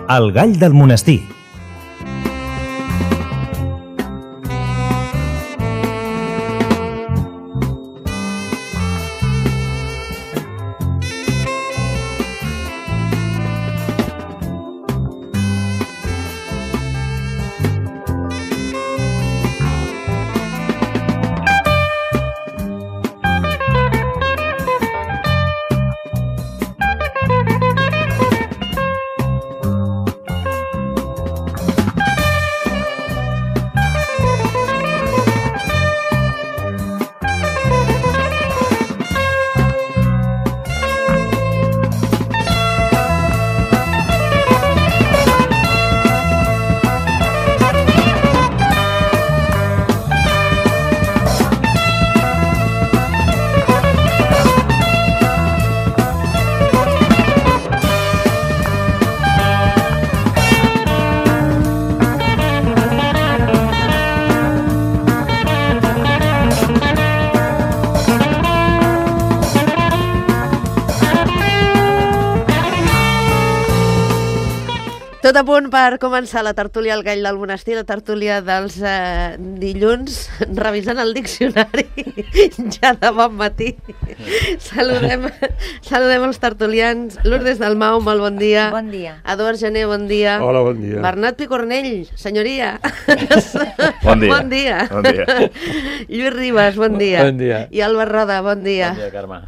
El gall del monestir. Tot a punt per començar la tertúlia al gall del monestir, la tertúlia dels dilluns, revisant el diccionari ja de bon matí. Saludem els tertulians. Lourdes Dalmau, molt bon dia. Bon dia. Eduard Gené, bon dia. Hola, bon dia. Bernat Picornell, senyoria. Bon dia. Bon dia. Bon dia. Lluís Ribas, bon dia. Bon dia. I Albert Roda, bon dia. Bon dia, Carme.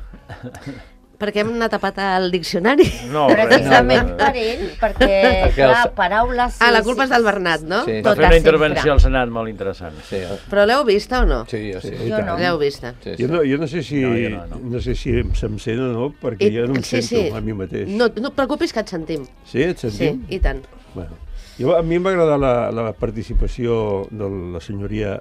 Perquè hem anat a patar el diccionari. No, precisament per ell, perquè clar, paraules... Ah, la culpa és del Bernat, no? Sí. Va fer una intervenció al Senat molt interessant. Sí, Però l'heu vista o no? sí, jo sí. Jo no. L'heu vista. Sí, sí. Jo no sé si, no sé si se'm sent o no, perquè jo no em sento a mi mateix. No et preocupis que et sentim. Sí, et sentim? Sí, i tant. Bueno, a mi em va agradar la participació de la senyoria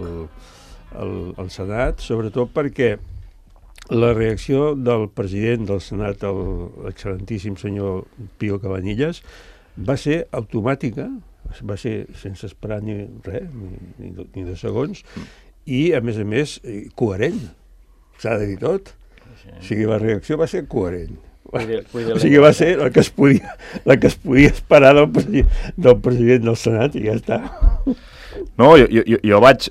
al Senat, sobretot perquè la reacció del president del Senat, l'excel·lentíssim senyor Pío Cabanillas, va ser automàtica, va ser sense esperar ni res, ni 2 segons, i, a més, coherent. S'ha de dir tot. O sigui, la reacció va ser coherent. O sigui, va ser la que es podia esperar del president del Senat i ja està. No, jo vaig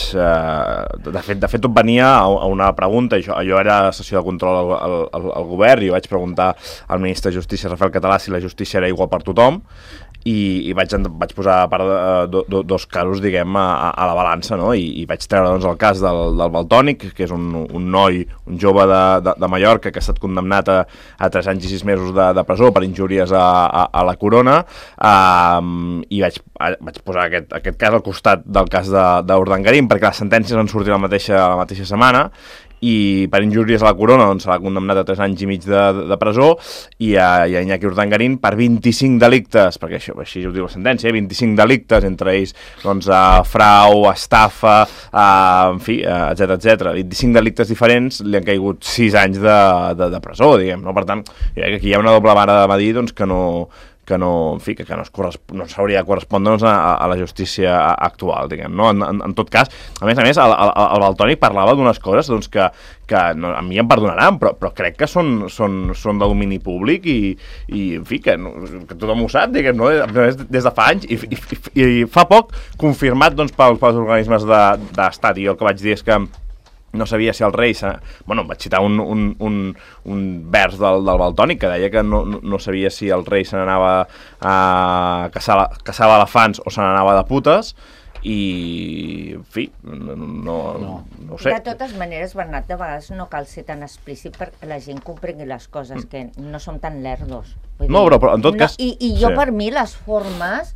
de fet tot venia a una pregunta. Jo era a sessió de control al govern i vaig preguntar al ministre de Justícia, Rafael Català, si la justícia era igual per tothom, i vaig posar a part dos casos, diguem, a la balança, no? I vaig treure doncs, el cas del Valtònic, que és un noi, un jove de Mallorca que ha estat condemnat a 3 anys i 6 mesos de presó per injúries a la corona, i vaig posar aquest cas al costat del cas d'Urdangarín, perquè les sentències han sortit la mateixa setmana, i per injúries a la corona doncs, se l'ha condemnat a 3 anys i mig de presó, i a Iñaki Urdangarín per 25 delictes, perquè així ho diu la sentència, 25 delictes, entre ells doncs, frau, estafa, en fi, etc. 25 delictes diferents, li han caigut 6 anys de presó, diguem, no? Per tant, jo crec que aquí hi ha una doble vara de medir doncs, que no s'hauria de correspondre doncs, a la justícia actual, diguem, no? En tot cas, a més, el Valtònic parlava d'unes coses doncs, que no, a mi em perdonaran, però crec que són de domini públic i en fi, que tothom ho sap, diguem, no? Des de fa anys, i fa poc confirmat doncs, pels organismes d'estat, i jo el que vaig dir és que no sabia si el rei... Bueno, vaig citar un vers del Valtònic que deia que no sabia si el rei se n'anava a caçar elefants o se n'anava de putes, i, en fi, no ho sé. De totes maneres, Bernat, de vegades no cal ser tan explícit perquè la gent comprengui les coses, que no som tan lerdos. No, però en tot cas... I jo, per mi, les formes...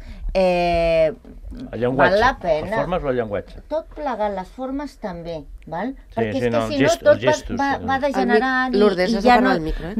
val la pena. Les formes o el llenguatge? Tot plegat, les formes també, val? Sí, perquè és sí, que si no tot va degenerant Lourdes, i ja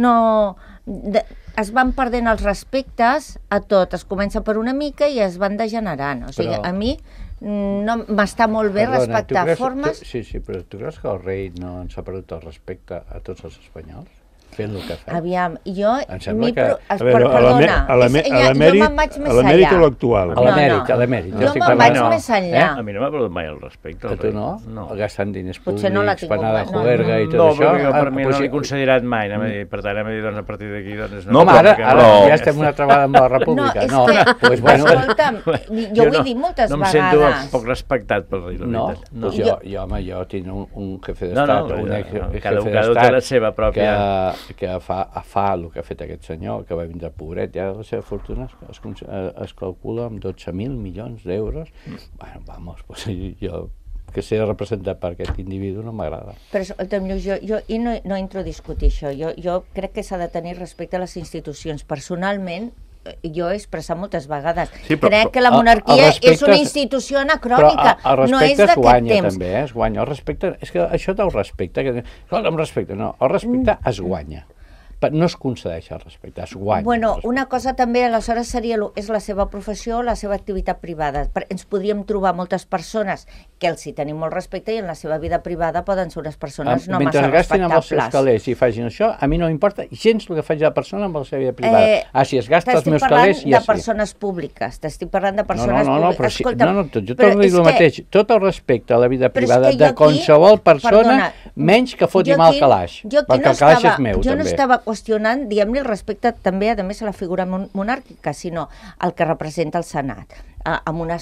es van perdent els respectes a tot, es comença per una mica i es van degenerant, o sigui, a mi no m'està molt bé respectar formes. Sí, però tu creus que el rei no ens ha perdut el respecte a tots els espanyols? fent el que fem. Aviam, jo... Em sembla que... Perdona, jo me'n vaig més a l'emèrit o enllà. l'actual? A l'emèrit. Jo me'n vaig més enllà. A mi no m'ha parlat mai al respecte. Que tu no? Gastant diners públics, Potser no l'ha tingut per anar de mai. juerga i tot No, això. perquè jo per mi no l'he considerat mai. Per tant, a partir d'aquí... No, ara ja estem una altra vegada amb la República. No, és que, escolta'm, jo ho he dit moltes vegades. No em sento poc respectat pel rei, la veritat. No, jo tinc un jefe d'estat, un ex-jefe d'estat que fa el que ha fet aquest senyor, que va vindre pobret, ja la seva fortuna es calcula amb 12.000 milions d'euros. Bueno, vamos, pues jo que ser representat per aquest individu no m'agrada. Però escolta'm, jo no entro a discutir això. Jo crec que s'ha de tenir respecte a les institucions. Personalment, jo he expressat moltes vegades. Crec que la monarquia és una institució anacrònica. Però el no és respecte es guanya temps. també, es guanya. El respecte, és que això del respecte, el respecte es guanya. No es concedeix el respecte, es guanya. Bueno, una cosa també, aleshores, és la seva professió, la seva activitat privada. Ens podríem trobar moltes persones que els hi tenim molt respecte i en la seva vida privada poden ser unes persones no massa respectables. Mentre gastin amb els seus calés i facin això, a mi no m'importa gens el que faci la persona amb la seva vida privada. Si es gasta els meus calés, ja sí. T'estic parlant de persones públiques, t'estic parlant de persones públiques. Jo torno a dir el mateix. Tot el respecte a la vida privada de qualsevol persona, menys que foti mal calaix, perquè el calaix és meu, també. Jo no estava qüestionant, diguem-li, el respecte també, a més, a la figura monàrquica, sinó el que representa el Senat. Amb una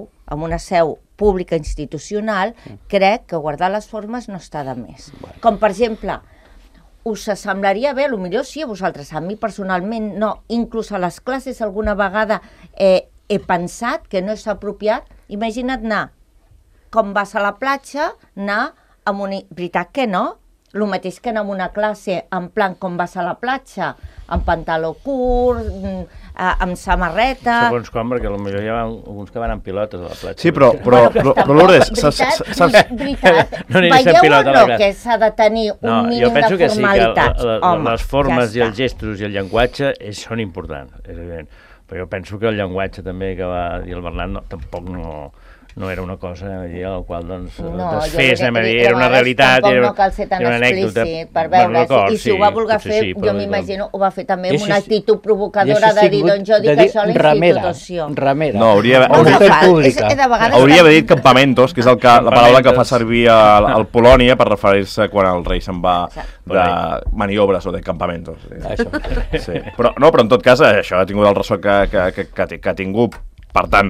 seu pública institucional, crec que guardar les formes no està de més. Com, per exemple, us semblaria bé, potser sí a vosaltres, a mi personalment no, inclús a les classes alguna vegada he pensat que no és apropiat, imagina't anar, com vas a la platja, anar amb una... Veritat que no? El mateix que anar a una classe en plan com vas a la platja, amb pantaló curt, amb samarreta... Segons com, perquè potser hi ha alguns que van amb pilotes a la platja. Sí, però Lourdes, saps... Veritat, veieu o no que s'ha de tenir un mínim de formalitats? Les formes i els gestos i el llenguatge són importants, és evident. Però jo penso que el llenguatge també que va dir el Bernat tampoc no era una cosa al qual desfés, era una realitat, era una anècdota. Per veure, i si ho va voler fer, jo m'imagino, ho va fer també amb una actitud provocadora de dir, doncs jo dic això a la institució. Ramera. No, hauria d'haver dit campamentos, que és la paraula que fa servir al Polònia per referir-se quan el rei se'n va de maniobres o de campamentos. Però en tot cas, això ha tingut el ressò que ha tingut. Per tant,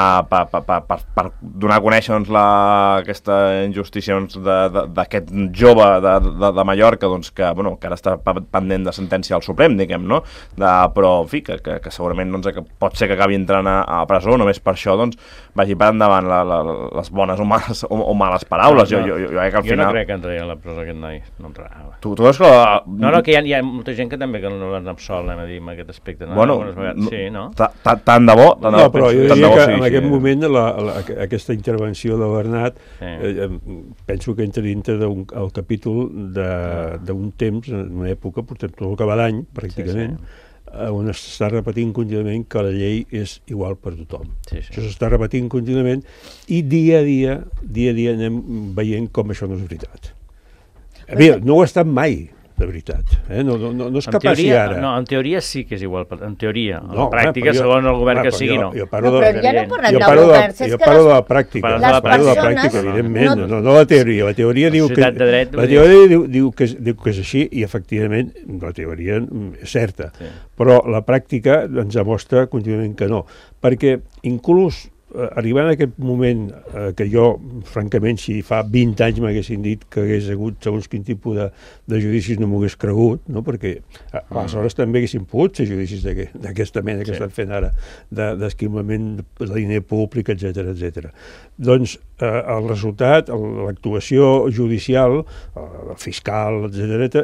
per donar a conèixer aquesta injustícia d'aquest jove de Mallorca, que ara està pendent de sentència al Suprem, diguem, no? Però, en fi, que segurament pot ser que acabi entrant a presó, només per això vagi per endavant les bones o males paraules. Jo no crec que entraria a la presó aquest noi. Tu veus que... No, que hi ha molta gent que també no l'han absolt, en aquest aspecte. Bueno, tant de bo... Però jo diria que en aquest moment aquesta intervenció de Bernat penso que entra dintre del capítol d'un temps, en una època, portem tot el que va d'any, pràcticament, on s'està repetint contínuament que la llei és igual per tothom. Això s'està repetint contínuament i dia a dia anem veient com això no és veritat. No ho ha estat mai, de veritat. No és que passi ara. No, en teoria sí que és igual. En teoria. En la pràctica, segons el govern que sigui, no. Però ja no parlem de governs. Jo parlo de la pràctica. Evidentment. No la teoria. La teoria diu que és així i, efectivament, la teoria és certa. Però la pràctica ens demostra contínuament que no. Perquè, inclús, arribant a aquest moment que jo, francament, si fa 20 anys m'haguessin dit que hagués hagut segons quin tipus de judicis no m'ho hagués cregut, perquè aleshores també haguessin pogut ser judicis d'aquesta mena que estan fent ara, d'esquilmament de diner públic, etc. Doncs el resultat, l'actuació judicial, fiscal, etc.,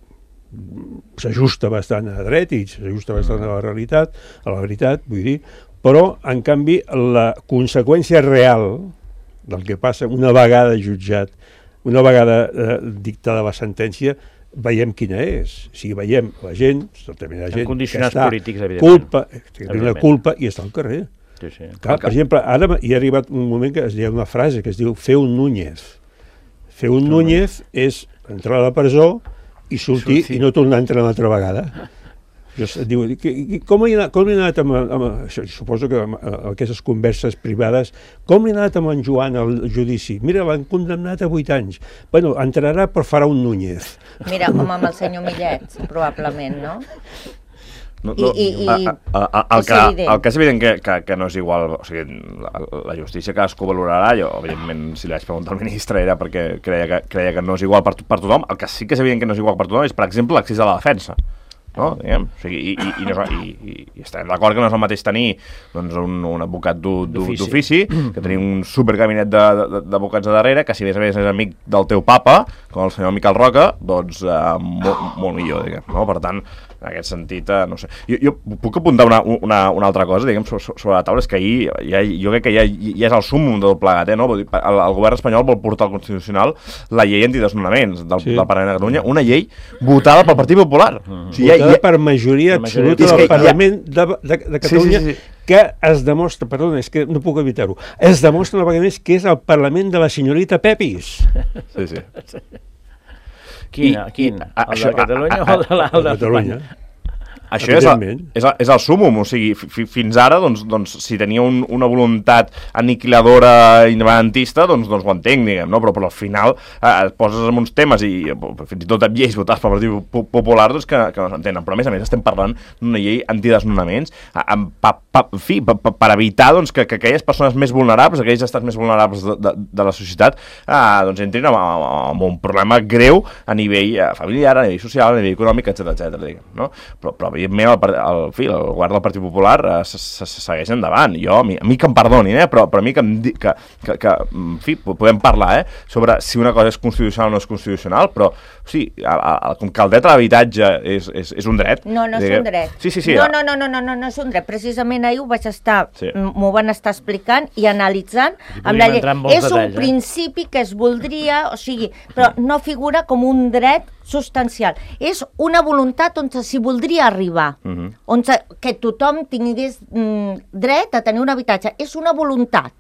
s'ajusta bastant a dret i s'ajusta bastant a la realitat, vull dir, però, en canvi, la conseqüència real del que passa una vegada jutjat, una vegada dictada la sentència, veiem quina és. Si veiem la gent, determinada gent, condicionats polítics, evidentment, culpa i està al carrer. Clar, per exemple, ara hi ha arribat un moment que es diu una frase que es diu fer un Núñez. Fer un Núñez és entrar a la presó i sortir i no tornar a entrar una altra vegada. Diu, com li ha anat suposo que amb aquestes converses privades, com li ha anat amb en Joan al judici? Mira, l'han condemnat a 8 anys. Bueno, entrarà per Faraón Núñez. Mira, com amb el senyor Millet, probablement, no? El que és evident que no és igual, o sigui, la justícia cadascú valorarà, jo, evidentment, si li vaig preguntar al ministre era perquè creia que no és igual per tothom. El que sí que és evident que no és igual per tothom és, per exemple, l'accés a la defensa. No? Diguem, o sigui, i estem d'acord que no és el mateix tenir doncs, un advocat d'ofici, que tenir un supergabinet d'advocats a darrere, que si més a més és amic del teu papa, com el senyor Miquel Roca, doncs molt millor, diguem, no? Per tant, en aquest sentit, no sé. Jo puc apuntar una altra cosa, diguem, sobre la taula, és que ahir, jo crec que ja és el súmmum del plegat, no? El govern espanyol vol portar al Constitucional la llei antidesnonaments del Parlament de Catalunya, una llei votada pel Partit Popular. O sigui, votada per majoria absoluta del Parlament de Catalunya, que es demostra, perdona, és que no puc evitar-ho, es demostra una vegada més que és el Parlament de la senyorita Pepis. Sí. Quin? El de Catalunya o el d'Espanya? Això és el súmmum, o sigui, fins ara, doncs, si tenia una voluntat aniquiladora independentista, doncs ho entenc, diguem, no? Però al final et poses en uns temes i fins i tot amb lleis votades pel Partit Popular doncs, que no s'entenen, però a més estem parlant d'una llei antidesnonaments per evitar doncs, que aquelles persones més vulnerables, aquells estats més vulnerables de la societat doncs entrin en un problema greu a nivell familiar, a nivell social, a nivell econòmic, etcètera, diguem, no? Però evidentment el govern del Partit Popular segueix endavant. Jo, a mi que em perdonin, però a mi que en fi, podem parlar sobre si una cosa és constitucional o no és constitucional, però sí, com que el dret a l'habitatge és un dret. No és un dret. Sí. No és un dret. Precisament ahir m'ho van estar explicant i analitzant amb la llei. És un principi que es voldria, o sigui, però no figura com un dret substancial. És una voluntat on s'hi voldria arribar, on que tothom tingués dret a tenir un habitatge. És una voluntat.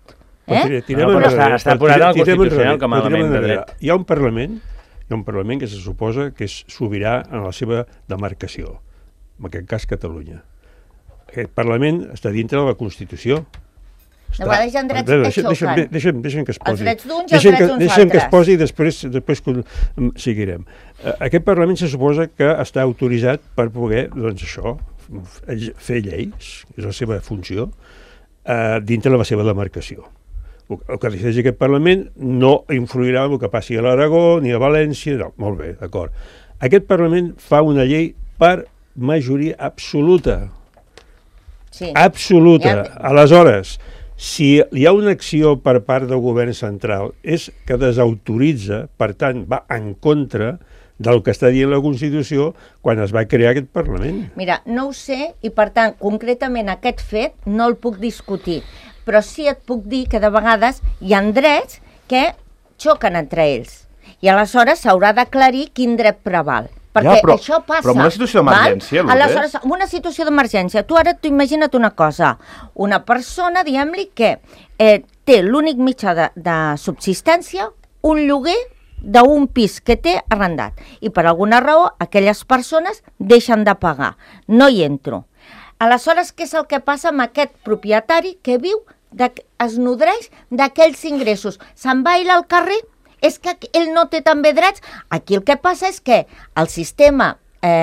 Està posat al Constitucional com a element de dret. Hi ha un Parlament que se suposa que és sobirà en la seva demarcació, en aquest cas Catalunya. Aquest Parlament està dintre de la Constitució. De vegades hi ha drets que xoquen. Deixa'm que es posi. Els drets d'uns i els drets d'uns altres. Deixa'm que es posi i després seguirem. Aquest Parlament se suposa que està autoritzat per poder, doncs això, fer lleis, és la seva funció, dintre de la seva demarcació. El que decideix aquest Parlament no influirà en el que passi a l'Aragó ni a València, no, molt bé, d'acord. Aquest Parlament fa una llei per majoria absoluta. Sí. Absoluta. Aleshores, si hi ha una acció per part del govern central és que desautoritza, per tant, va en contra del que està dient la Constitució quan es va crear aquest Parlament. Mira, no ho sé i, per tant, concretament aquest fet no el puc discutir, però sí et puc dir que de vegades hi ha drets que xoquen entre ells i aleshores s'haurà d'aclarir quin dret preval. Perquè això passa. Però en una situació d'emergència, aleshores, en una situació d'emergència, tu ara imagina't una cosa, una persona, diguem-li, que té l'únic mitjà de subsistència, un lloguer d'un pis que té arrendat, i per alguna raó aquelles persones deixen de pagar. No hi entro. Aleshores, què és el que passa amb aquest propietari que viu, es nodreix d'aquells ingressos? Se'n va ell al carrer? És que ell no té també drets? Aquí el que passa és que el sistema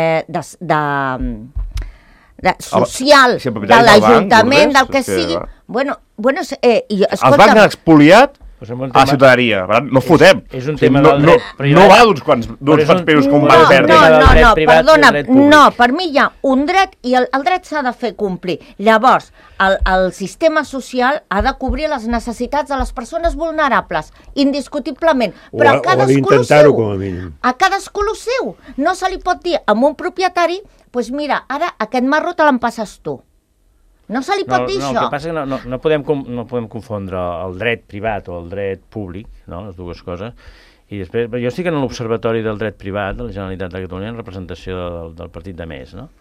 social de l'Ajuntament, del que sigui... Els bancs han expoliat a la ciutadania. No fotem. És un tema del dret privat. No va d'uns quants peus com va perdre. Perdona, no, per mi hi ha un dret i el dret s'ha de fer complir. Llavors, el sistema social ha de cobrir les necessitats de les persones vulnerables, indiscutiblement. Però a cadascú el seu. A cadascú el seu. No se li pot dir a un propietari, doncs mira, ara aquest marro te l'empasses tu. No se li pot dir això. El que passa és que no podem confondre el dret privat o el dret públic, no? Les dues coses. I després, jo estic en l'Observatori del Dret Privat de la Generalitat de Catalunya en representació del partit de Més, no?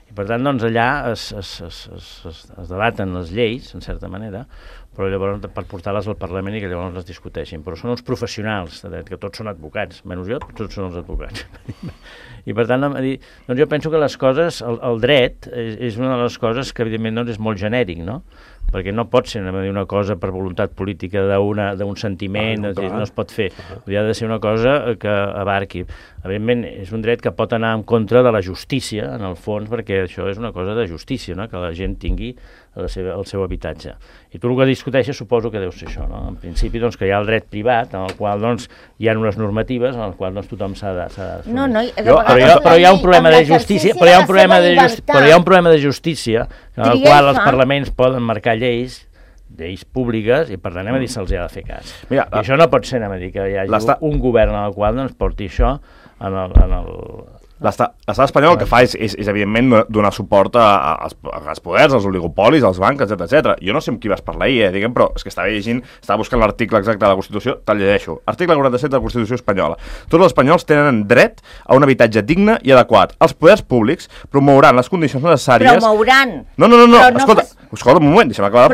I per tant, doncs, allà es debaten les lleis, en certa manera, però llavors per portar-les al Parlament i que llavors les discuteixin. Però són uns professionals de dret, que tots són advocats, menys jo, tots són els advocats. I per tant, doncs jo penso que les coses, el dret és una de les coses que evidentment doncs, és molt genèric, no? Perquè no pot ser una cosa per voluntat política d'un sentiment, no es pot fer. Ha de ser una cosa que abarqui. Evidentment, és un dret que pot anar en contra de la justícia, en el fons, perquè això és una cosa de justícia, no? Que la gent tingui el seu habitatge. I tu el que discuteixes suposo que deu ser això, no? En principi, doncs, que hi ha el dret privat, en el qual doncs, hi ha unes normatives en les quals doncs, tothom s'ha de... Però hi ha un problema de justícia, però hi ha un problema de justícia en el qual els parlaments poden marcar lleis públiques, i per tant se'ls ha de fer cas. I això no pot ser, que hi hagi un govern en el qual doncs, porti això en el... L'estat espanyol el que fa és evidentment, donar suport als poders, als oligopolis, als bancs, etc. Jo no sé amb qui vas parlar ahir, diguem, però és que estava llegint, estava buscant l'article exacte de la Constitució, te'l llegeixo. Article 47 de la Constitució espanyola. Tots els espanyols tenen dret a un habitatge digne i adequat. Els poders públics promouran les condicions necessàries... Promouran! No, escolta un moment, deixa'm acabar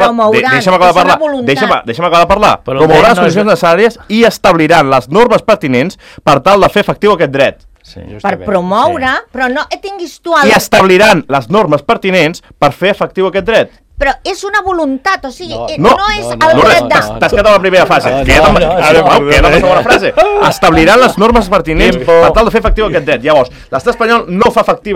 de parlar. Promouran les condicions necessàries i establiran les normes pertinents per tal de fer efectiu aquest dret. Sí, per promoure, però no tinguis tu... I establiran les normes pertinents per fer efectiu aquest dret. Però és una voluntat, o sigui, no és el dret de... T'has quedat a la primera fase. Queda la segona frase. Establiran les normes pertinents per tal de fer efectiu aquest dret. Llavors, l'estat espanyol no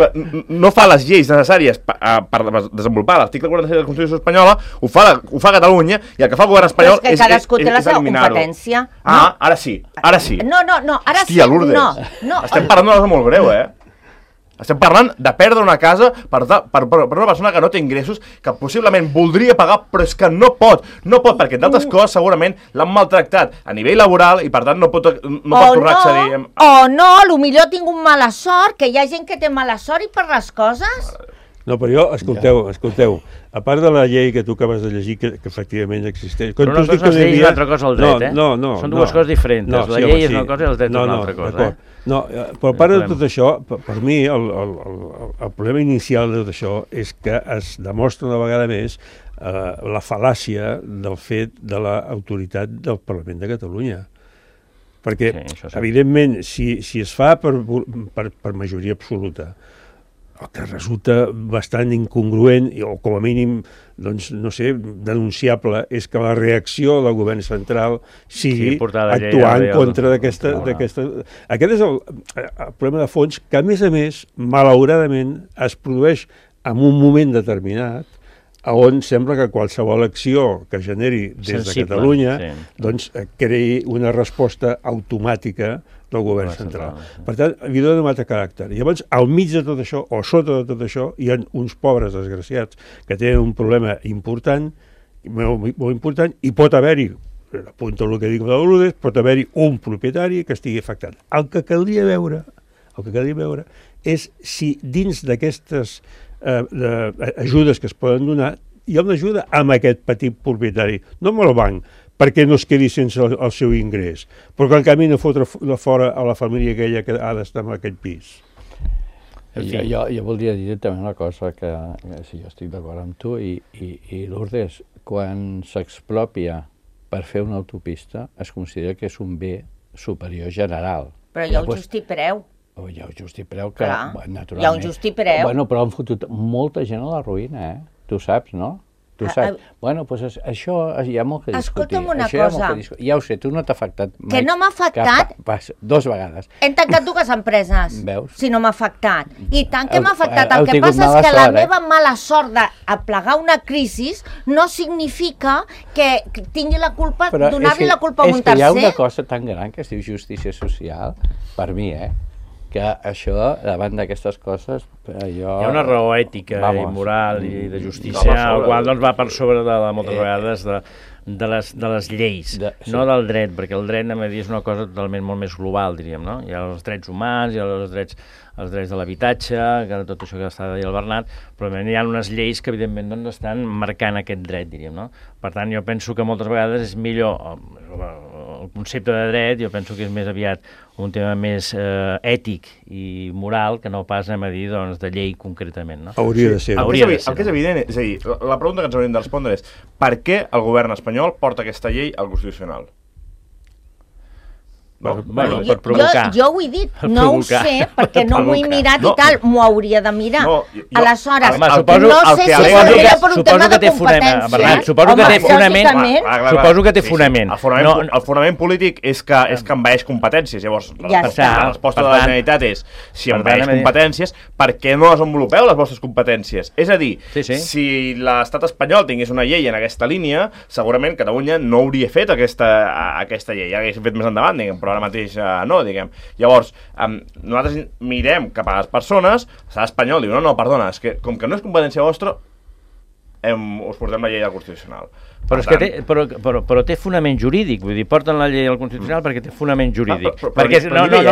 fa les lleis necessàries per desenvolupar l'article 47 de la Constitució espanyola, ho fa Catalunya, i el que fa el govern espanyol és eliminar-ho. Cadascú té la seva competència. Ara sí. No, ara sí. Hòstia, Lourdes. Estem parlant d'una cosa molt greu, Estem parlant de perdre una casa per una persona que no té ingressos, que possiblement voldria pagar, però és que no pot, perquè d'altres coses segurament l'han maltractat a nivell laboral i per tant no pot tornar a accedir. Potser tinc un mala sort, que hi ha gent que té mala sort i per les coses... No, però jo, escolteu, a part de la llei que tu acabes de llegir, que efectivament existeix... Però una cosa és llei i una altra cosa el dret, Són dues coses diferents. La llei és una cosa i el dret és una altra cosa, No, però a part de tot això, per mi, el problema inicial de tot això és que es demostra una vegada més la fal·làcia del fet de l'autoritat del Parlament de Catalunya. Perquè, evidentment, si es fa per majoria absoluta, el que resulta bastant incongruent, o com a mínim, doncs, no sé, denunciable, és que la reacció del govern central sigui actuar en contra d'aquesta... Aquest és el problema de fons que, a més, malauradament, es produeix en un moment determinat, on sembla que qualsevol acció que generi des de Catalunya doncs creï una resposta automàtica del govern central. Per tant, havia de donar caràcter. Llavors, al mig de tot això, o sota de tot això, hi ha uns pobres desgraciats que tenen un problema important, molt important, i pot haver-hi, apunto el que dic de Lourdes, pot haver-hi un propietari que estigui afectat. El que caldria veure és si dins d'aquestes ajudes que es poden donar hi ha una ajuda amb aquest petit propietari, no amb el banc, perquè no es quedi sense el seu ingrés, però que en canvi no fotre fora a la família aquella que ha d'estar en aquest pis. Jo voldria dir també una cosa, que jo estic d'acord amb tu, i Lourdes, quan s'expropia per fer una autopista, es considera que és un bé superior general. Però hi ha un justipreu. Hi ha un justipreu que, naturalment... Hi ha un justipreu. Bueno, però han fotut molta gent a la ruïna, Tu saps, no? Tu saps. Bueno, doncs això hi ha molt que discutir. Escolta'm una cosa. Ja ho sé, tu no t'ha afectat mai. Que no m'ha afectat? 2 vegades. Hem tancat 2 empreses. Veus? Si no m'ha afectat. I tant que m'ha afectat. El que passa és que la meva mala sort d'aplegar una crisi no significa que tingui la culpa, donar-li la culpa a un tercer. És que hi ha una cosa tan gran que es diu justícia social, per mi, que això, davant d'aquestes coses, Hi ha una raó ètica i moral i de justícia, el qual doncs, va per sobre de moltes vegades de les lleis, no del dret, perquè el dret és una cosa totalment molt més global, diríem, no? Hi ha els drets humans, hi ha els drets de l'habitatge, tot això que està dient el Bernat, però hi ha unes lleis que evidentment doncs, estan marcant aquest dret, diríem, no? Per tant, jo penso que moltes vegades és millor el concepte de dret jo penso que és més aviat un tema més ètic i moral que no pas anem a dir de llei concretament. No? Hauria de ser. El que és evident, és a dir, la pregunta que ens hauríem de respondre és per què el govern espanyol porta aquesta llei al Constitucional? Per provocar. Jo ho he dit, no ho sé, perquè no m'ho he mirat i tal, m'ho hauria de mirar. Aleshores, no sé si seria per un tema de competència. Suposo que té fonament. El fonament polític és que envaeix competències. Llavors, la resposta de la Generalitat és si envaeix competències, per què no desenvolupeu les vostres competències? És a dir, si l'estat espanyol tingués una llei en aquesta línia, segurament Catalunya no hauria fet aquesta llei. Ja haguéssim fet més endavant, diguem, però ara mateix no, diguem. Llavors, nosaltres mirem cap a les persones, l'estat espanyol diu, no, perdona, és que com que no és competència vostra, us portem la llei al Constitucional. Però té fonament jurídic, vull dir, porten la llei al Constitucional perquè té fonament jurídic. Perquè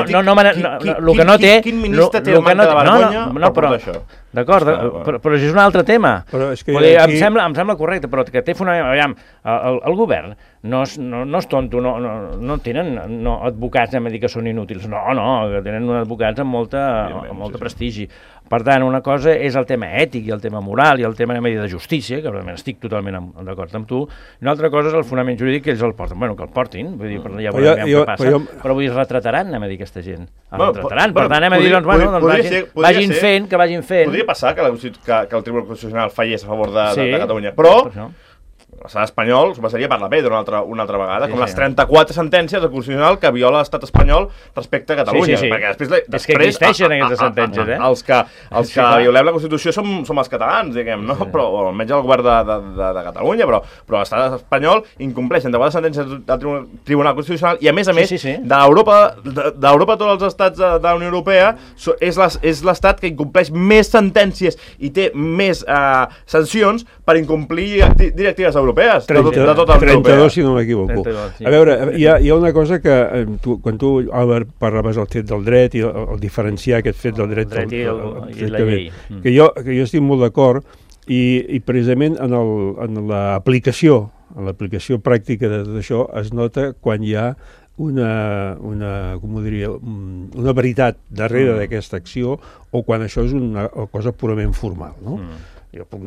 el que no té... Quin ministre té manca de vergonya per això? D'acord, però és un altre tema. Em sembla correcte, però que té fonament... Aviam, el govern no és tonto, no tenen advocats a dir que són inútils, no, que tenen advocats amb molt prestigi. Per tant, una cosa és el tema ètic i el tema moral i el tema de justícia, que estic totalment d'acord amb tu, i una altra cosa és el fonament jurídic que ells el porten. Bueno, que el portin, vull dir, ja veurem què passa, però vull dir, retrataran, anem a dir, aquesta gent. Retrataran, per tant, anem a dir, vagin fent, que vagin fent. Podria passar que el Tribunal Constitucional fallés a favor de Catalunya, però l'estat espanyol s'ho passaria per la pedra una altra vegada, com les 34 sentències del Constitucional que viola l'estat espanyol respecte a Catalunya. Perquè després és que existeixen aquestes sentències, Els que violem la Constitució som els catalans, diguem, no? Però almenys el govern de Catalunya, però l'estat espanyol incompleix 34 sentències del Tribunal Constitucional i, a més, d'Europa tots els estats de la Unió Europea és l'estat que incompleix més sentències i té més sancions per incomplir directives europees. 32, si no m'equivoco. A veure, hi ha una cosa que quan tu, Albert, parlaves del fet del dret i el diferenciar aquest fet del dret i la llei, que jo estic molt d'acord i precisament en l'aplicació pràctica d'això es nota quan hi ha una veritat darrere d'aquesta acció o quan això és una cosa purament formal, no? Jo puc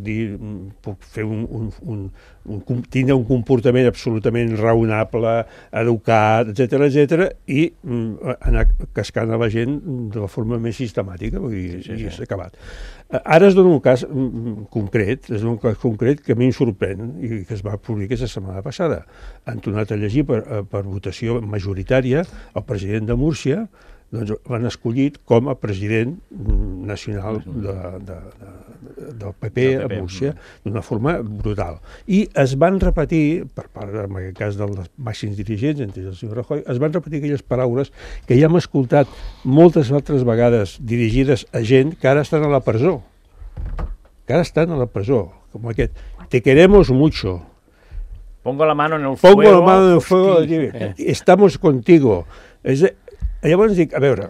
tindre un comportament absolutament raonable, educat, etc i anar cascant a la gent de la forma més sistemàtica, i s'ha acabat. Ara es dona un cas concret, que a mi em sorprèn i que es va publicar aquesta setmana passada. Han tornat a llegir per votació majoritària el president de Múrcia, doncs l'han escollit com a president nacional del PP a Múrcia d'una forma brutal. I es van repetir, per part, en aquest cas, dels màxims dirigents, entre el senyor Rajoy, es van repetir aquelles paraules que ja hem escoltat moltes altres vegades dirigides a gent que ara estan a la presó. Com aquest, te queremos mucho. Pongo la mano en el fuego. Estamos contigo. Llavors dic, a veure,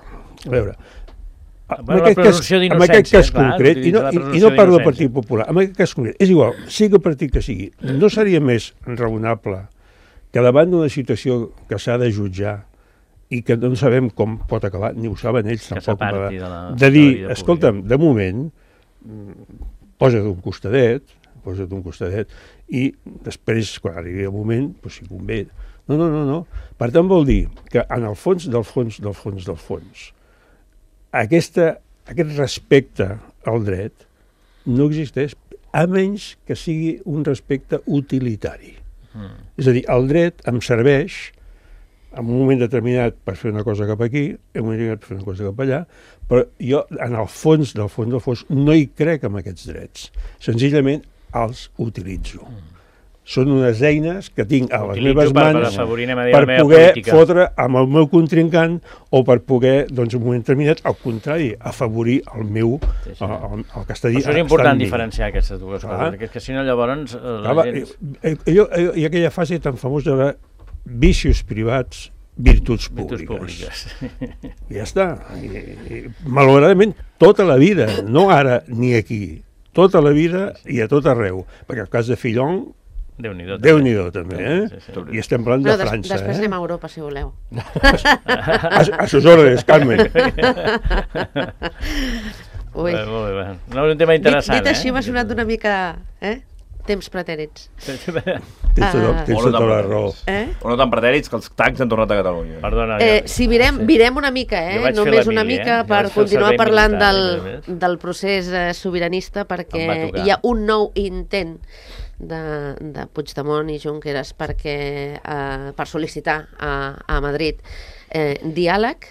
en aquest cas concret, i no parlo del Partit Popular, en aquest cas concret, és igual, sigui el partit que sigui, no seria més raonable que davant d'una situació que s'ha de jutjar i que no sabem com pot acabar, ni ho saben ells tampoc, de dir, escolta'm, de moment, posa't un costadet, i després, quan arribi el moment, si convé. No. Per tant, vol dir que en el fons del fons, aquest respecte al dret no existeix, a menys que sigui un respecte utilitari. És a dir, el dret em serveix en un moment determinat per fer una cosa cap aquí, en un moment determinat per fer una cosa cap allà, però jo, en el fons del fons, no hi crec en aquests drets. Senzillament els utilitzo. Són unes eines que tinc a les meves mans per poder fotre amb el meu contrincant o per poder, doncs, en un moment determinat, al contrari, afavorir el meu, el que està dient. Això és important diferenciar aquestes dues coses, perquè si no llavors la gent... Hi ha aquella fase tan famosa de vicios privats, virtuts públiques. I ja està. Malauradament, tota la vida, no ara ni aquí, tota la vida i a tot arreu, perquè el cas de Fillon Déu-n'hi-do, també, I estem parlant de França, Després anem a Europa, si voleu. A sus órdenes, Carmen. Ui. Molt bé. No, és un tema interessant, Dit així m'ha sonat una mica, temps pretèrits. Tens tota la raó. O no tan pretèrits que els tags han tornat a Catalunya. Perdona. Si virem una mica, només una mica, per continuar parlant del procés sobiranista, perquè hi ha un nou intent de Puigdemont i Junqueras per sol·licitar a Madrid diàleg,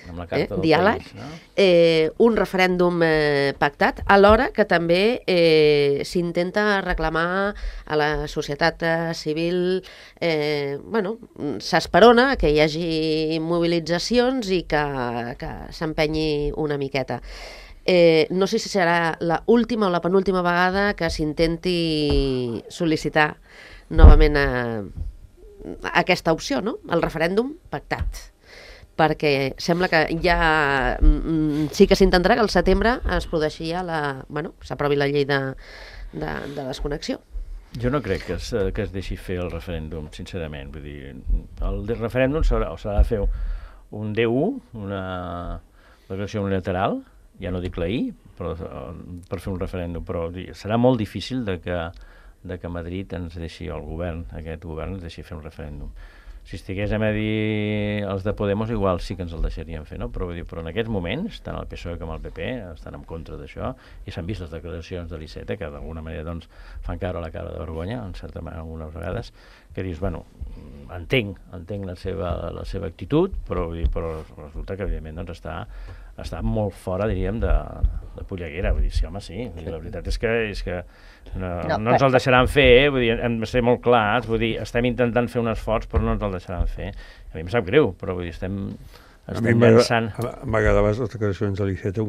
un referèndum pactat, alhora que també s'intenta reclamar a la societat civil, s'esperona que hi hagi mobilitzacions i que s'empenyi una miqueta. No sé si serà l'última o la penúltima vegada que s'intenti sol·licitar novament aquesta opció, no? El referèndum pactat. Perquè sembla que ja sí que s'intentarà que al setembre es produeixi ja s'aprovi la llei de desconnexió. Jo no crec que es deixi fer el referèndum, sincerament. Vull dir, el referèndum s'haurà de fer un D1, una declaració unilateral, ja no dic la I, per fer un referèndum, però serà molt difícil de que Madrid ens deixi, aquest govern ens deixi fer un referèndum. Si estiguéssim a dir els de Podemos, igual sí que ens el deixarien fer, no? Però en aquests moments, tant el PSOE com el PP estan en contra d'això, i s'han vist les declaracions de l'Iceta, que d'alguna manera fan caure la cara de vergonya, en certa manera, algunes vegades, que dius, entenc la seva actitud, però resulta que, evidentment, està molt fora, diríem, de polleguera. Vull dir, sí, home, sí. La veritat és que no ens el deixaran fer, vull dir, hem de ser molt clars, vull dir, estem intentant fer un esforç, però no ens el deixaran fer. A mi em sap greu, però vull dir, estem llançant... M'agradaven les declaracions de l'Iceta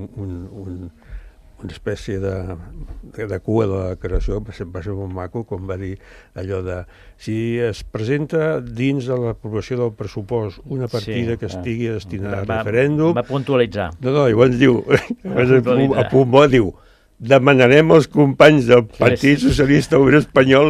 una espècie de cua de la declaració, va ser molt maco, com va dir allò de si es presenta dins de l'aprovació del pressupost una partida que estigui destinada al referèndum... Va puntualitzar. No, llavors diu, a punt bo diu, demanarem als companys del Partit Socialista Obrer Espanyol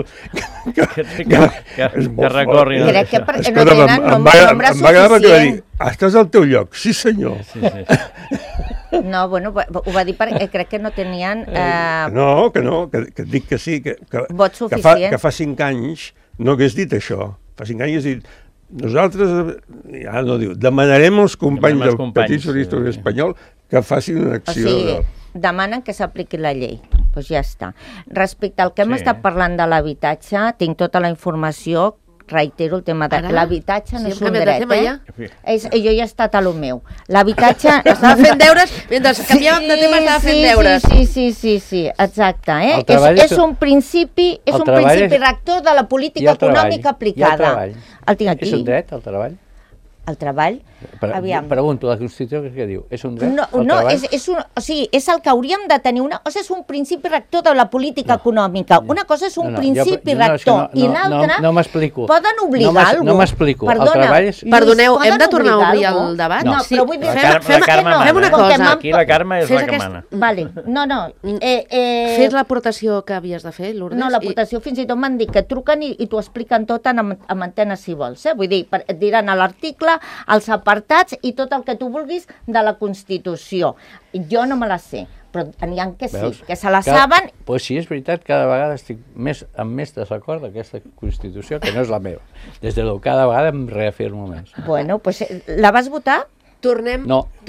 que recorrin. Crec que no tenen nombre suficient. Estàs al teu lloc, sí senyor. No, ho va dir perquè crec que no tenien... que dic que sí, que fa 5 anys no hagués dit això. Fa 5 anys has dit, nosaltres, ja no diu, demanarem als companys del Partit Socialista Obrer Espanyol que facin una acció. Demanen que s'apliqui la llei. Doncs ja està. Respecte al que hem estat parlant de l'habitatge, tinc tota la informació, reitero el tema de l'habitatge no és un dret, jo ja he estat a lo meu. L'habitatge... Estava fent deures, mentre canviàvem de tema estava fent deures. Sí, exacte. És un principi rector de la política econòmica aplicada. El tinc aquí. És un dret, el treball? El treball? Pregunto, la Constitució què diu? És un dret? No, és el que hauríem de tenir. Una cosa és un principi rector de la política econòmica. Una cosa és un principi rector i l'altra poden obligar a algú. No m'explico. Perdoneu, hem de tornar a obrir el debat? No, però vull dir... Fem una cosa. Aquí la Carme és la que mana. Vale, no. Fes l'aportació que havies de fer, Lourdes? No, l'aportació fins i tot m'han dit que truquen i t'ho expliquen tot en antena si vols. Vull dir, et diran a l'article, els apartats i tot el que tu vulguis de la Constitució. Jo no me la sé, però n'hi ha que sí, que se la saben. Doncs sí, és veritat, cada vegada estic amb més desacord d'aquesta Constitució, que no és la meva. Des de cada vegada em reafirmo més. Bueno, doncs la vas votar? Tornem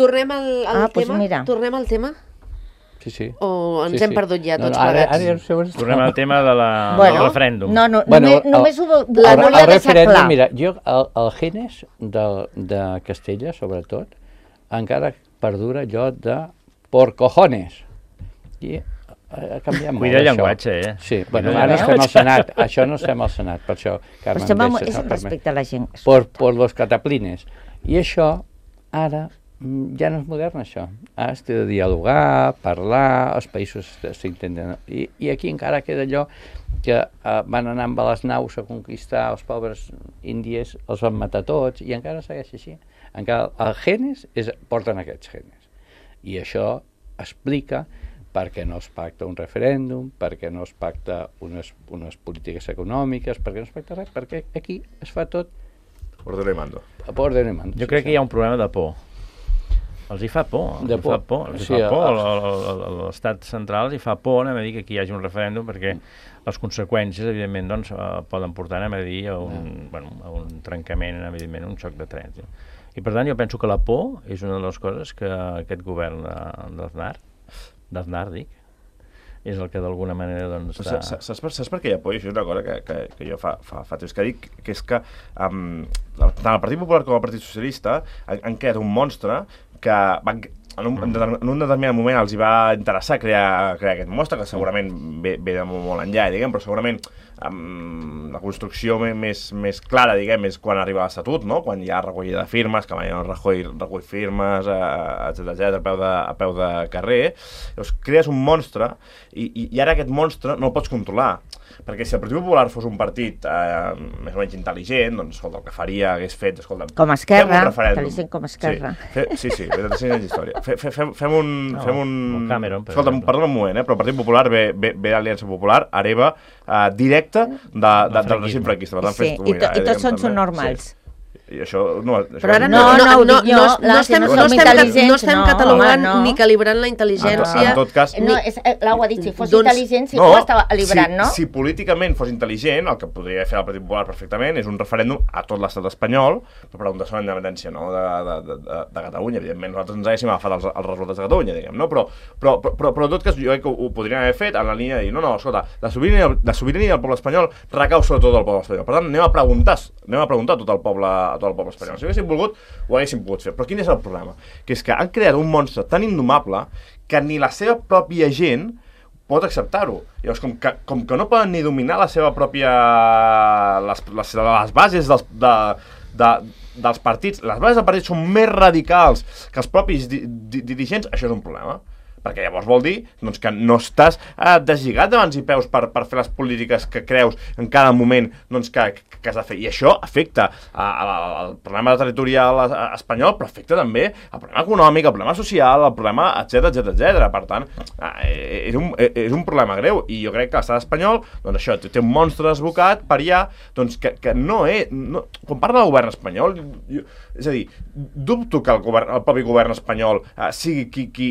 al tema? Sí. O ens hem perdut ja tots plegats? Tornem al tema del referèndum. No, només ho volia deixar clar. Mira, jo el genes de Castella, sobretot, encara perdura allò de por cojones. I canviem molt Cuida el llenguatge, Sí, bueno, ara estem al Senat, això no estem al Senat, per això, Carme, és respecte a la gent. Por los cataplines. I això, ara, ja no és modern, això. Has de dialogar, parlar, els països s'intenten... I aquí encara queda allò que van anar amb les naus a conquistar els pobres índies, els van matar tots, i encara segueix així. Encara els genes porten aquests genes. I això explica perquè no es pacta un referèndum, perquè no es pacta unes polítiques econòmiques, perquè no es pacta res, perquè aquí es fa tot ordeno i mando. Jo crec que hi ha un problema de por. Els hi fa por. L'estat central els hi fa por anem a dir que aquí hi hagi un referèndum perquè les conseqüències, evidentment, doncs, poden portar a un trencament, evidentment, un xoc de trens. I, per tant, jo penso que la por és una de les coses que aquest govern d'Aznar, dic, és el que d'alguna manera doncs està... Saps per què hi ha por? I això és una cosa que jo fa temps que dic, que és que tant el Partit Popular com el Partit Socialista han creat un monstre que en un determinat moment els hi va interessar crear aquest monstre, que segurament ve de molt enllà, diguem, però segurament la construcció més clara, diguem, és quan arriba l'Estatut, no? Quan hi ha recollida de firmes, que Mariano Rajoy recull firmes, etc., a peu de carrer. Llavors, crees un monstre i ara aquest monstre no el pots controlar. Perquè si el Partit Popular fos un partit més o menys intel·ligent, doncs, escolta, el que faria hagués fet, escolta... Com Esquerra, intel·ligent com Esquerra. Sí, 35 anys d'història. Fem un... Cameron, escolta, perdona un moment, però el Partit Popular ve d'Aliança Popular, hereva directe del règim franquista. Sí, i tots són normals. I això, però ara no estem catalogant ni calibrant la intel·ligència. En tot cas... L'Au ha dit, si fos intel·ligent, si ho estava librant, no? Si políticament fos intel·ligent, el que podria fer el Partit Popular perfectament és un referèndum a tot l'estat espanyol per preguntar sobre la independència de Catalunya. Evidentment, nosaltres ens haguéssim agafat els resultats de Catalunya, diguem, no? Però en tot cas, jo crec que ho podrien haver fet en la línia de dir, no, escolta, la sobirania del poble espanyol recau sobre tot el poble espanyol. Per tant, anem a preguntar a tot el poble espanyol. Si haguéssim volgut, ho haguéssim pogut fer. Però quin és el problema? Que és que han creat un monstre tan indomable que ni la seva pròpia gent pot acceptar-ho. Llavors, com que no poden ni dominar la seva pròpia... les bases dels partits, les bases dels partits són més radicals que els propis dirigents, això és un problema. Perquè llavors vol dir doncs, que no estàs deslligat de mans i peus per fer les polítiques que creus en cada moment doncs, que has de fer. I això afecta el problema territorial espanyol, però afecta també el problema econòmic, el problema social, el problema, etc. Per tant, és un problema greu. I jo crec que l'estat espanyol doncs, això té un monstre desbocat per allà doncs, que no és... Quan parla del govern espanyol, és a dir, dubto que el propi govern espanyol sigui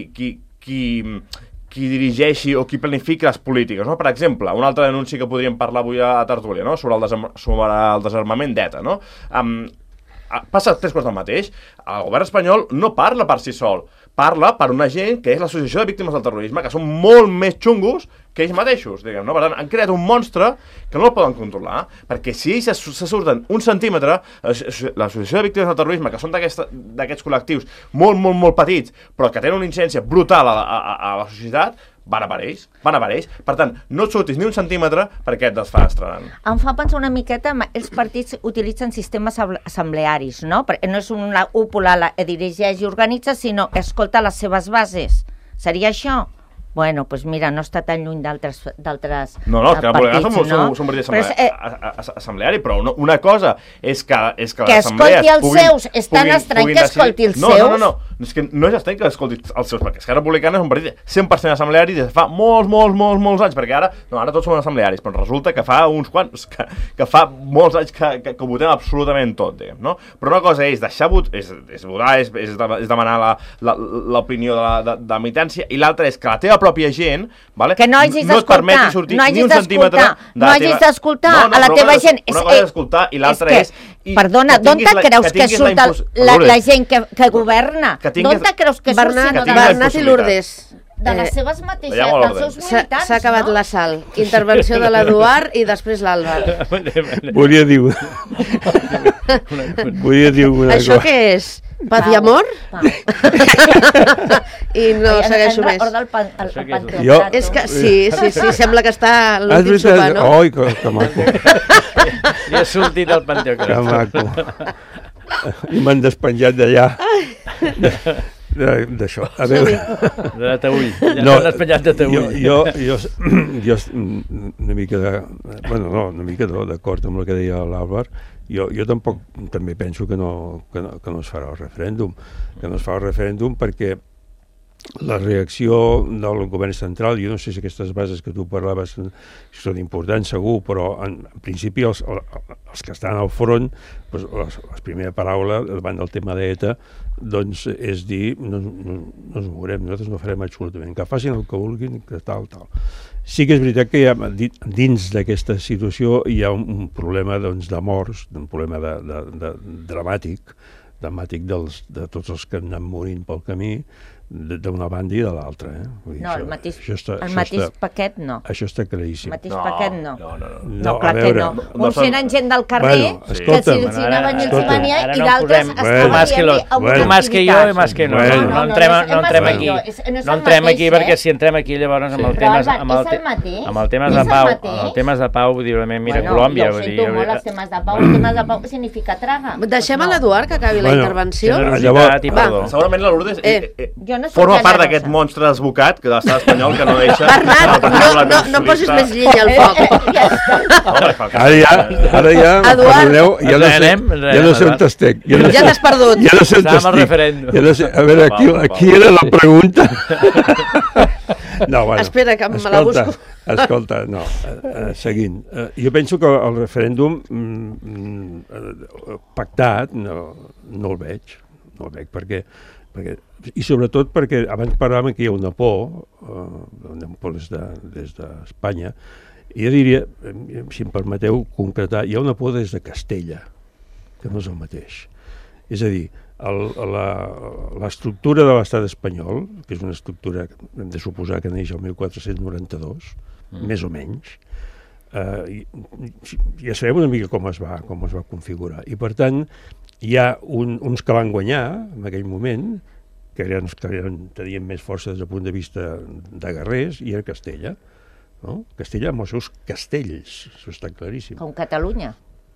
qui dirigeixi o qui planifica les polítiques, no? Per exemple, un altre anunci que podríem parlar avui a Tertúlia, no? sobre el desarmament d'ETA, no? Passa tres coses del mateix. El govern espanyol no parla per si sol, parla per una gent que és l'Associació de Víctimes del Terrorisme, que són molt més xungos que ells mateixos, diguem, no? Per tant, han creat un monstre que no el poden controlar, perquè si ells se surten un centímetre, l'Associació de Víctimes del Terrorisme, que són d'aquests col·lectius molt petits, però que tenen una incidència brutal a la societat, van a per ells. Per tant, no et surtis ni un centímetre perquè et desfenestraran. Em fa pensar una miqueta, els partits utilitzen sistemes assemblearis, no? Perquè no és una cúpula que dirigeix i organitza, sinó que escolta les seves bases. Seria això? Bueno, doncs mira, no està tan lluny d'altres partits, no, és que són partits assembleari, però una cosa és que les assemblees escolti els seus, és tan estrany que escolti els seus. No, és que no és estrany que escolti els seus, perquè Esquerra Republicana és un partit 100% assembleari des de fa molts anys, perquè ara tots som assemblearis, però resulta que fa uns quants, que fa molts anys que votem absolutament tot, diguem, no? Però una cosa és deixar votar, és demanar l'opinió de la militància, i l'altra és que la teva pròpia gent, vale? Que no hagis d'escoltar, no hagis d'escoltar a la teva gent. Una cosa és escoltar i l'altra és... Perdona, d'on te creus que surt la gent que governa? D'on te creus que surt? Bernat i Lourdes. De les seves mateixes, dels seus militants. S'ha acabat la Sal. Intervenció de l'Eduard i després l'Alba. Volia dir una cosa. Això què és? Paz i amor? I no segueixo més. És que sí, sembla que està l'últim sopar, no? Oi, que maco. Li ha sortit el Panteó. Que maco. I m'han despenjat d'allà. D'això. A veure... De Taüll. No, despenjat de Taüll. Jo una mica d'acord amb el que deia l'Àlvar. Jo tampoc també penso que no es farà el referèndum. Que no es fa el referèndum perquè la reacció del govern central, jo no sé si aquestes bases que tu parlaves són importants segur, però en principi els que estan al front, doncs, la primera paraula davant del tema d'ETA doncs és dir no ens mourem, nosaltres no farem absolutament, que facin el que vulguin, que tal. Sí que és veritat que dins d'aquesta situació hi ha un problema doncs, de morts, un problema dramàtic de tots els que han anat morint pel camí, d'una banda i de l'altra. No, el mateix paquet no. Això està claríssim. El mateix paquet no. No, clar que no. Uns eren gent del carrer, que si els anaven i els venia, i d'altres estaven más que jo i más que no. No entrem aquí. No entrem aquí, perquè si entrem aquí llavors amb el temes de pau, vull dir, mira, Colòmbia. Jo ho sento molt, els temes de pau. Els temes de pau significa traga. Deixem a l'Eduard que acabi la intervenció. Segurament la Lourdes forma part d'aquest monstre desbocat que de l'estat espanyol que no deixa... Bernat, no posis més llenya al foc. Ara ja, perdoneu, ja no sé on estec. Ja t'has perdut. Ja no sé on estic. A veure, aquí era la pregunta. Espera, que me la busco. Escolta, no, seguint. Jo penso que el referèndum pactat no el veig. No el veig perquè i sobretot perquè abans parlàvem que hi ha una por des d'Espanya, i jo diria, si em permeteu concretar, hi ha una por des de Castella, que no és el mateix. És a dir, l'estructura de l'estat espanyol, que és una estructura que hem de suposar que neix el 1492, més o menys, ja sabem una mica com es va configurar. I per tant, hi ha uns que van guanyar en aquell moment, que tenien més força des del punt de vista de guerrers, i era Castella. Castella amb els seus castells, això està claríssim. Com Catalunya.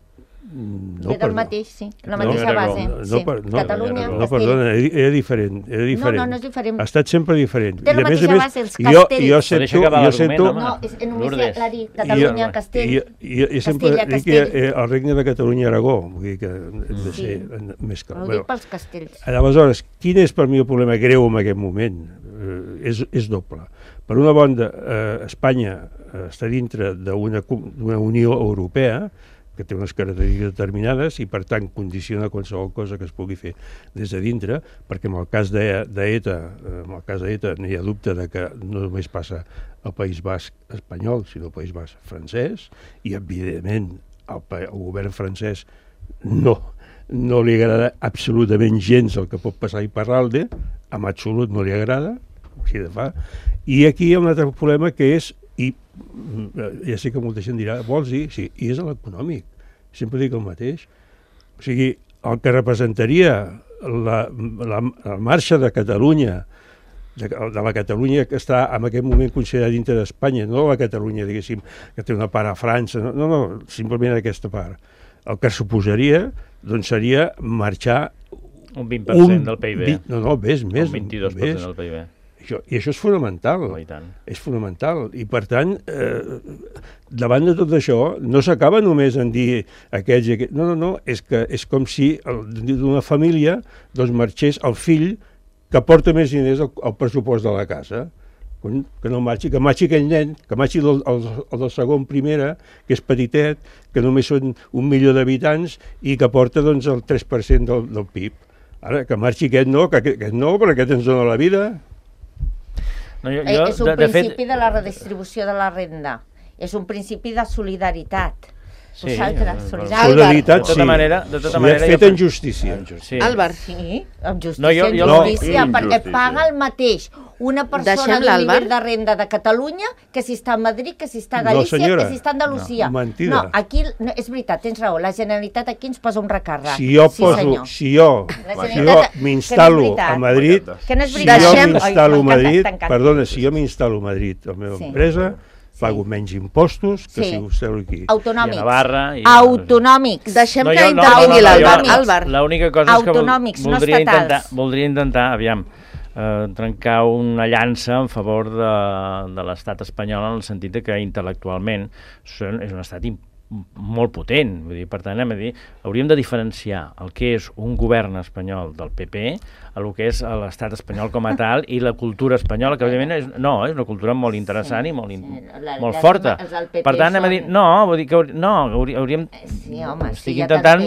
Era el mateix, sí, la mateixa base. Catalunya, Castell. No, perdona, era diferent. No és diferent. Ha estat sempre diferent. Té la mateixa base, els castells. Jo sento... No, només l'ha dit Catalunya, Castell. Jo sempre dic que el regne de Catalunya i Aragó, vull dir que hem de ser més clar. Ho dic pels castells. Aleshores, quin és per mi el problema greu en aquest moment? És doble. Per una banda, Espanya està dintre d'una Unió Europea que té unes característiques determinades i, per tant, condiciona qualsevol cosa que es pugui fer des de dintre, perquè en el cas d'ETA no hi ha dubte de que no només passa al País Basc espanyol, sinó al País Basc francès, i, evidentment, al govern francès no li agrada absolutament gens el que pot passar a Iparralde, en absolut no li agrada, així de fa. I aquí hi ha un altre problema que és, i ja sé que molta gent dirà, vols dir? Sí, i és l'econòmic. Sempre dic el mateix. O sigui, el que representaria la marxa de Catalunya, de la Catalunya que està en aquest moment considerada dintre d'Espanya, no la Catalunya, diguéssim, que té una part a França, no, simplement aquesta part. El que suposaria, doncs, seria marxar... Un 20% del PIB. No, més. Un 22% del PIB. I això és fonamental, és fonamental. I per tant, davant de tot això, no s'acaba només en dir aquells i aquells. No, és com si d'una família doncs marxés el fill que porta més diners al pressupost de la casa. Que no marxi, que marxi aquell nen, que marxi el del segon primera, que és petitet, que només són 1 milió d'habitants i que porta doncs, el 3% del PIB. Ara, que marxi aquest no, perquè aquest ens dona la vida. No, és un principi de la redistribució de la renda. És un principi de solidaritat. Sí, solidaritat, sí. De tota manera fet en justícia. Àlvar. Sí, amb justícia, perquè paga el mateix una persona d'un nivell de renda de Catalunya que si està a Madrid, que si està a Galícia, que si està a Andalusia. Mentida. No, aquí, és veritat, tens raó, la Generalitat aquí ens posa un recàrrec. Si jo m'instal·lo a Madrid, perdona, si jo m'instal·lo a Madrid, la meva empresa, pago menys impostos que si us esteu aquí. Autonòmics. Autonòmics. Deixem que intervingui l'Àlvar. L'única cosa és que voldria intentar, aviam, trencar una llança en favor de l'estat espanyol en el sentit que intel·lectualment és un estat molt potent. Vull dir, per tant, hauríem de diferenciar el que és un govern espanyol del PP a el que és l'estat espanyol com a tal i la cultura espanyola, que evidentment és una cultura molt interessant i molt forta. Per tant, vull dir que hauríem... Sí, home, estic intentant,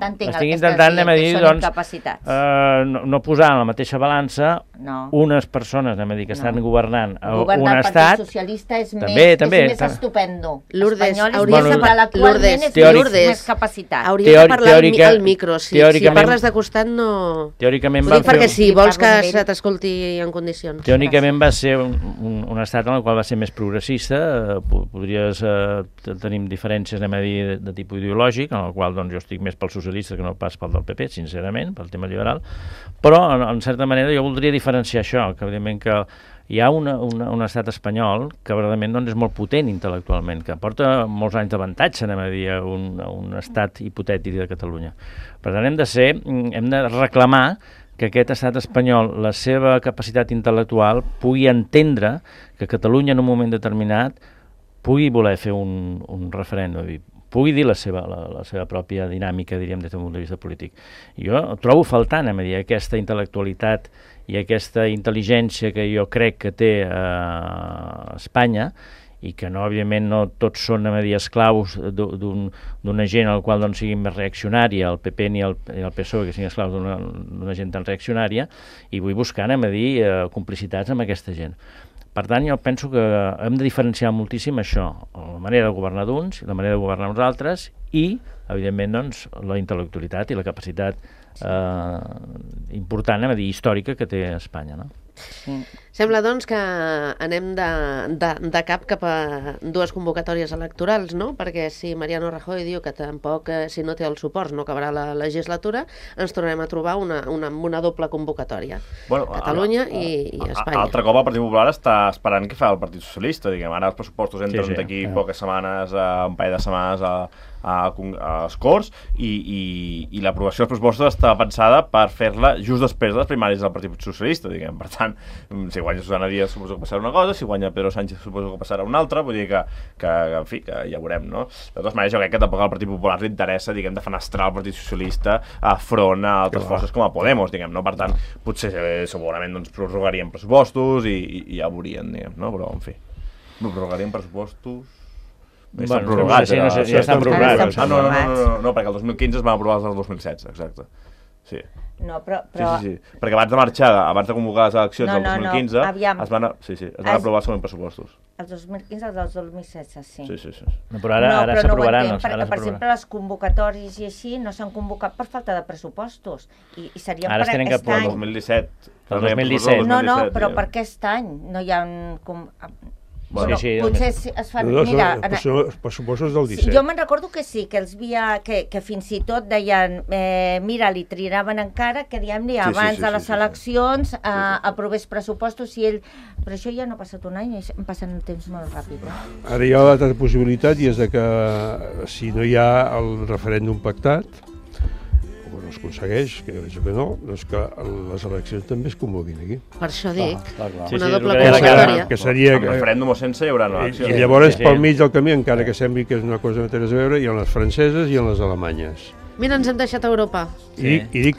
no posar en la mateixa balança unes persones, que estan governant un estat... El socialista és més estupendo. Lourdes, hauries de parlar actualment, és més capacitat. Hauries de parlar al micro, si parles de costat no... Teòricament va fer... Perquè si vols que se t'escolti en condicions. Teòricament va ser un estat en el qual va ser més progressista, podries tenir diferències, de tipus ideològic, en el qual jo estic més pel socialista que no pas pel del PP, sincerament, pel tema liberal, però en certa manera jo voldria diferenciar això, que evidentment que hi ha un estat espanyol que verdaderament és molt potent intel·lectualment, que porta molts anys d'avantatge a un estat hipotètic de Catalunya. Per tant, hem de reclamar que aquest estat espanyol, la seva capacitat intel·lectual, pugui entendre que Catalunya en un moment determinat pugui voler fer un referèndum, pugui dir la seva pròpia dinàmica, diríem, des d'un punt de vista polític. Jo trobo faltant aquesta intel·lectualitat i aquesta intel·ligència que jo crec que té Espanya, i que evidentment no tots són esclaus d'una gent al qual sigui més reaccionària, el PP ni el PSOE, que siguin esclaus d'una gent tan reaccionària, i vull buscar, complicitats amb aquesta gent. Per tant, jo penso que hem de diferenciar moltíssim això, la manera de governar d'uns i la manera de governar uns altres, i, evidentment, la intel·lectualitat i la capacitat important, històrica que té Espanya, no? Sembla, doncs, que anem de cap a dues convocatòries electorals, no? Perquè si Mariano Rajoy diu que tampoc, si no té el suport, no acabarà la legislatura, ens tornarem a trobar una doble convocatòria. Catalunya i Espanya. Altre cop el Partit Popular està esperant què fa el Partit Socialista. Ara els pressupostos entren d'aquí poques setmanes, un parell de setmanes als Corts, i l'aprovació dels pressupostos està pensada per fer-la just després de les primàries del Partit Socialista. Per tant, si guanya Susana Díaz suposo que passarà una cosa, si guanya Pedro Sánchez suposo que passarà una altra, vull dir que en fi, que ja veurem, no? De totes maneres, jo crec que tampoc al Partit Popular li interessa, defenestrar el Partit Socialista front a altres forces com a Podemos, no? Per tant, potser segurament prorrogarien pressupostos i ja ho veurien, no? Però, en fi, prorrogarien pressupostos... Estan prorrogats. Ja estan prorrogats. No, perquè el 2015 es van aprovar els del 2016, exacte. Sí. No, però... Sí. Perquè abans de convocar les eleccions del 2015, es van aprovar els pressupostos. Els 2015, els del 2016, sí. Sí. Però ara s'aprovaran. Perquè, per exemple, les convocatòries i així no s'han convocat per falta de pressupostos. I serien per aquest any. El 2017. El 2017. No, però per aquest any no hi ha... Potser es fan... Els pressupostos del 17. Jo me'n recordo que sí, que els havia... que fins i tot deien mira, li triraven encara que diguem-li abans de les eleccions aprovés pressupostos i ell... Però això ja no ha passat un any, passen el temps molt ràpid. Ara hi ha l'altra possibilitat i és que si no hi ha el referèndum pactat, o no es aconsegueix, que veig que no, doncs que les eleccions també es convoquin aquí. Per això dic, una doble convocatòria. Que seria... Amb referèndum o sense hi haurà eleccions. I llavors pel mig del camí, encara que sembli que és una cosa que no té res a veure, hi ha les franceses i les alemanyes. Mira, ens hem deixat Europa. I dic